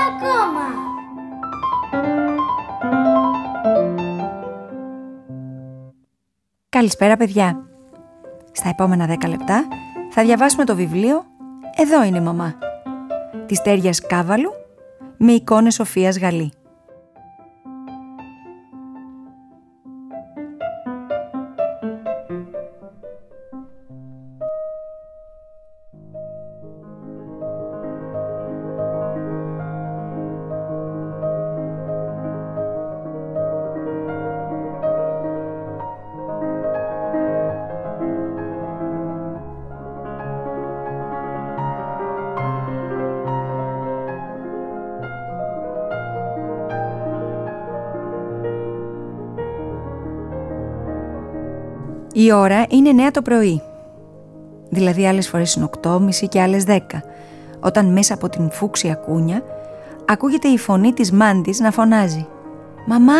ακόμα. Καλησπέρα παιδιά. Στα επόμενα 10 λεπτά θα διαβάσουμε το βιβλίο «Εδώ είναι η μαμά» της Τέρειας Κάβαλου με εικόνες Σοφίας Γαλλή. Η ώρα είναι 9 το πρωί, δηλαδή άλλες φορές είναι 8:30 και άλλες 10, όταν μέσα από την φούξια κούνια ακούγεται η φωνή της Μάντης να φωνάζει «Μαμά!»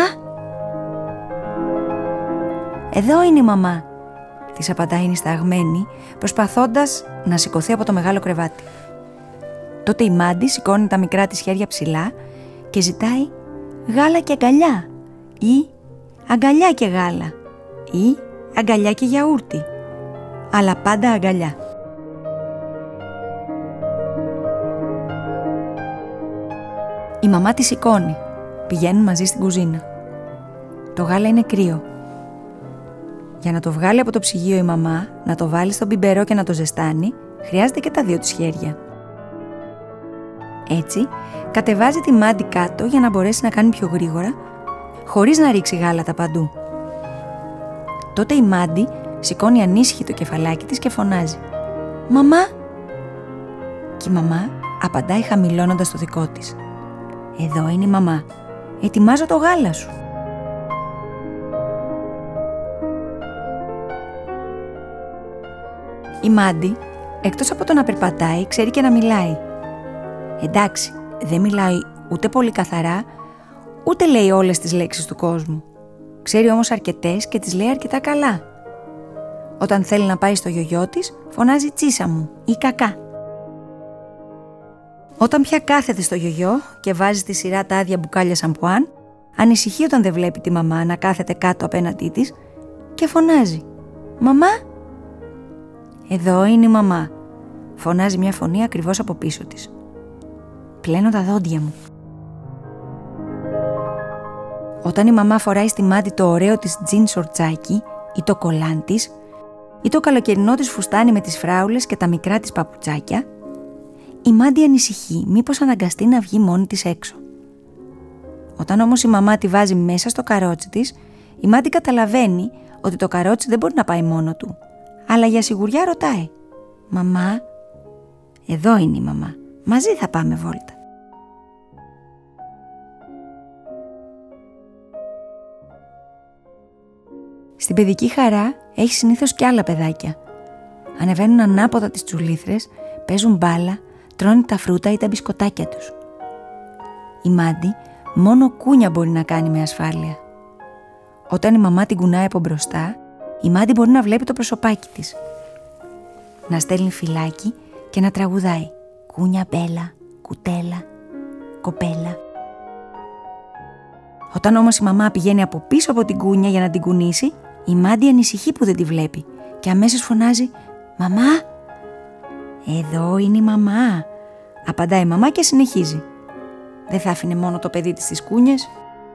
«Εδώ είναι η μαμά», της απαντάει νησταγμένη, προσπαθώντας να σηκωθεί από το μεγάλο κρεβάτι. Τότε η Μάντη σηκώνει τα μικρά της χέρια ψηλά και ζητάει «Γάλα και αγκαλιά» ή «Αγκαλιά και γάλα» ή «Αγκαλιά και γιαούρτι», αλλά πάντα αγκαλιά. Η μαμά τη σηκώνει, πηγαίνουν μαζί στην κουζίνα. Το γάλα είναι κρύο. Για να το βγάλει από το ψυγείο η μαμά, να το βάλει στον μπιμπερό και να το ζεστάνει, χρειάζεται και τα δύο της χέρια. Έτσι, κατεβάζει τη Μάντη κάτω για να μπορέσει να κάνει πιο γρήγορα, χωρίς να ρίξει γάλατα παντού. Τότε η Μάντη σηκώνει ανήσυχη το κεφαλάκι της και φωνάζει «Μαμά!» Και η μαμά απαντάει χαμηλώνοντας το δικό της «Εδώ είναι η μαμά, ετοιμάζω το γάλα σου». Η Μάντη, εκτός από το να περπατάει, ξέρει και να μιλάει. Εντάξει, δεν μιλάει ούτε πολύ καθαρά, ούτε λέει όλες τις λέξεις του κόσμου. Ξέρει όμως αρκετές και τις λέει αρκετά καλά. Όταν θέλει να πάει στο γιογιό της, φωνάζει «Τσίσα μου» ή «Κακά». Όταν πια κάθεται στο γιογιό και βάζει στη σειρά τα άδεια μπουκάλια σαμπουάν, ανησυχεί όταν δεν βλέπει τη μαμά να κάθεται κάτω απέναντί της και φωνάζει «Μαμά!» «Εδώ είναι η μαμά», φωνάζει μια φωνή ακριβώς από πίσω της. «Πλένω τα δόντια μου». Όταν η μαμά φοράει στη Μάντη το ωραίο της τζιν σορτσάκι ή το κολάν της ή το καλοκαιρινό της φουστάνι με τις φράουλες και τα μικρά της παπουτσάκια, η Μάντη ανησυχεί μήπως αναγκαστεί να βγει μόνη της έξω. Όταν όμως η μαμά τη βάζει μέσα στο καρότσι της, η Μάντη καταλαβαίνει ότι το καρότσι δεν μπορεί να πάει μόνο του, αλλά για σιγουριά ρωτάει «Μαμά?» «Εδώ είναι η μαμά, μαζί θα πάμε βόλτα». Στην παιδική χαρά έχει συνήθως και άλλα παιδάκια. Ανεβαίνουν ανάποδα τις τσουλήθρες, παίζουν μπάλα, τρώνε τα φρούτα ή τα μπισκοτάκια τους. Η Μάντη μόνο κούνια μπορεί να κάνει με ασφάλεια. Όταν η μαμά την κουνάει από μπροστά, η Μάντη μπορεί να βλέπει το προσωπάκι της. Να στέλνει φυλάκι και να τραγουδάει «Κούνια μπέλα, κουτέλα, κοπέλα». Όταν όμως η μαμά πηγαίνει από πίσω από την κούνια για να την κουνήσει, η Μάντη ανησυχεί που δεν τη βλέπει και αμέσως φωνάζει «Μαμά!» «Εδώ είναι η μαμά», απαντάει η μαμά και συνεχίζει. Δεν θα άφηνε μόνο το παιδί της στις κούνιες.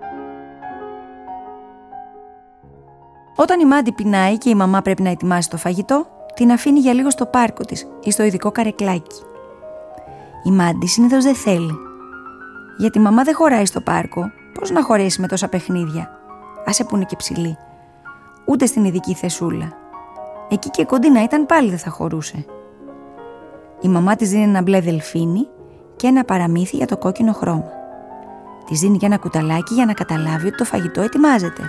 Όταν η Μάντη πεινάει και η μαμά πρέπει να ετοιμάσει το φαγητό, την αφήνει για λίγο στο πάρκο της ή στο ειδικό καρεκλάκι. Η Μάντη συνήθως δεν θέλει. Γιατί η μαμά δεν χωράει στο πάρκο, πώς να χωρέσει με τόσα παιχνίδια, άσε που είναι και ψηλή. Ούτε στην ειδική θεσούλα. Εκεί και κοντινά ήταν πάλι δεν θα χωρούσε. Η μαμά της δίνει ένα μπλε δελφίνι και ένα παραμύθι για το κόκκινο χρώμα. Της δίνει και ένα κουταλάκι για να καταλάβει ότι το φαγητό ετοιμάζεται.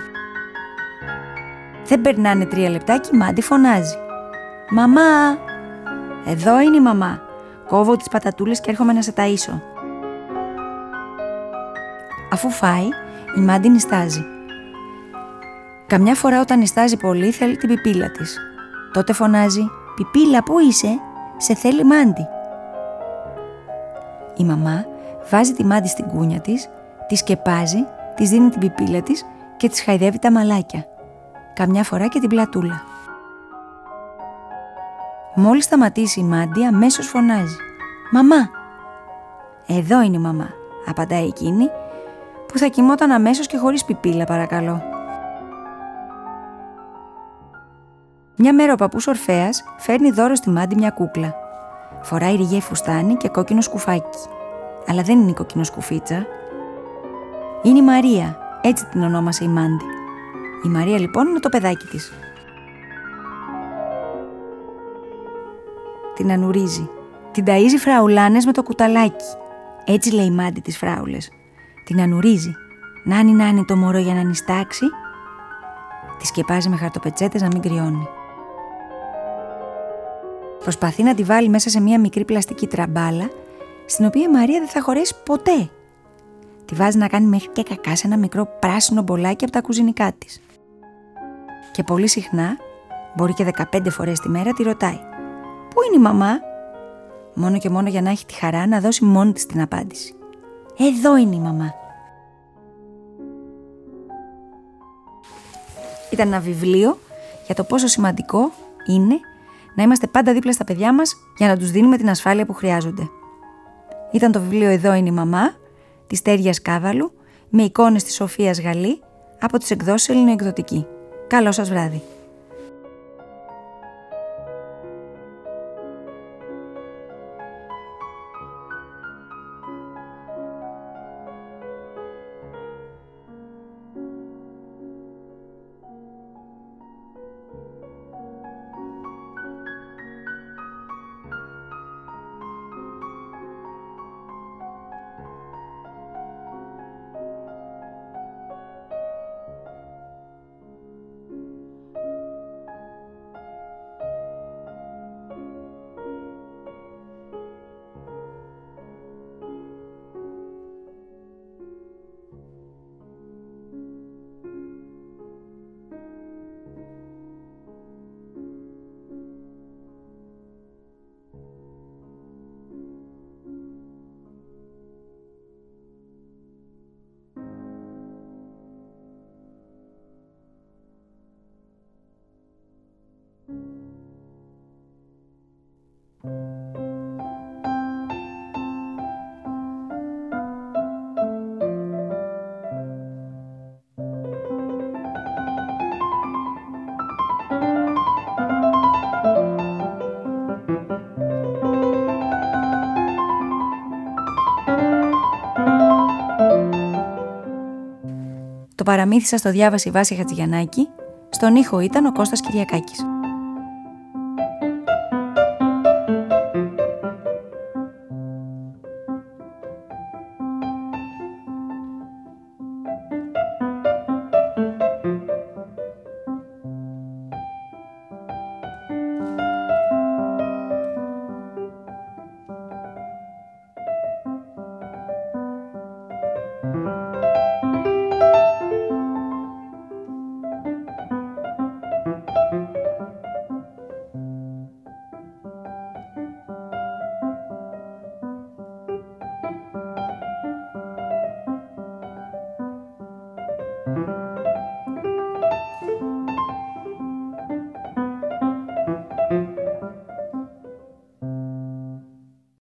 Δεν περνάνε 3 λεπτά και η Μάντη φωνάζει «Μαμά!» «Εδώ είναι η μαμά. Κόβω τις πατατούλες και έρχομαι να σε ταΐσω». Αφού φάει, η Μάντη νηστάζει. Καμιά φορά όταν νηστάζει πολύ θέλει την πιπίλα της. Τότε φωνάζει «Πιπίλα, πού είσαι? Σε θέλει Μάντη». Η μαμά Βάζει τη Μάντι στην κούνια της, τη σκεπάζει, της δίνει την πιπίλα της και της χαϊδεύει τα μαλάκια. Καμιά φορά και την πλατούλα. Μόλις σταματήσει η Μάντι, αμέσως φωνάζει «Μαμά!» «Εδώ είναι η μαμά», απαντάει εκείνη, που θα κοιμόταν αμέσως και χωρίς πιπίλα, παρακαλώ. Μια μέρα ο παππούς Ορφέας φέρνει δώρο στη Μάντι μια κούκλα. Φοράει ριγέ φουστάνι και κόκκινο σκουφάκι. Αλλά δεν είναι η κοκκινοσκουφίτσα. Είναι η Μαρία, έτσι την ονόμασε η Μάντι. Η Μαρία λοιπόν είναι το παιδάκι της. Την ανουρίζει. Την ταΐζει φραουλάνες με το κουταλάκι. Έτσι λέει η Μάντι τις φράουλες. Την ανουρίζει. Νάνι το μωρό για να νηστάξει. Τη σκεπάζει με χαρτοπετσέτες να μην κρυώνει. Προσπαθεί να τη βάλει μέσα σε μια μικρή πλαστική τραμπάλα, στην οποία η Μαρία δεν θα χωρέσει ποτέ. Τη βάζει να κάνει μέχρι και κακά σε ένα μικρό πράσινο μπολάκι από τα κουζινικά της. Και πολύ συχνά, μπορεί και 15 φορές τη μέρα, τη ρωτάει «Πού είναι η μαμά?» Μόνο και μόνο για να έχει τη χαρά να δώσει μόνη της την απάντηση. «Εδώ είναι η μαμά». Ήταν ένα βιβλίο για το πόσο σημαντικό είναι να είμαστε πάντα δίπλα στα παιδιά μας για να τους δίνουμε την ασφάλεια που χρειάζονται. Ήταν το βιβλίο «Εδώ είναι η μαμά» της Στέργιας Κάβαλου με εικόνες της Σοφίας Γαλλή από τις εκδόσεις Ελληνοεκδοτική. Καλό σας βράδυ. Το παραμύθι σας το διάβασε η Βάσια Χατζηγιαννάκη, στον ήχο ήταν ο Κώστας Κυριακάκης.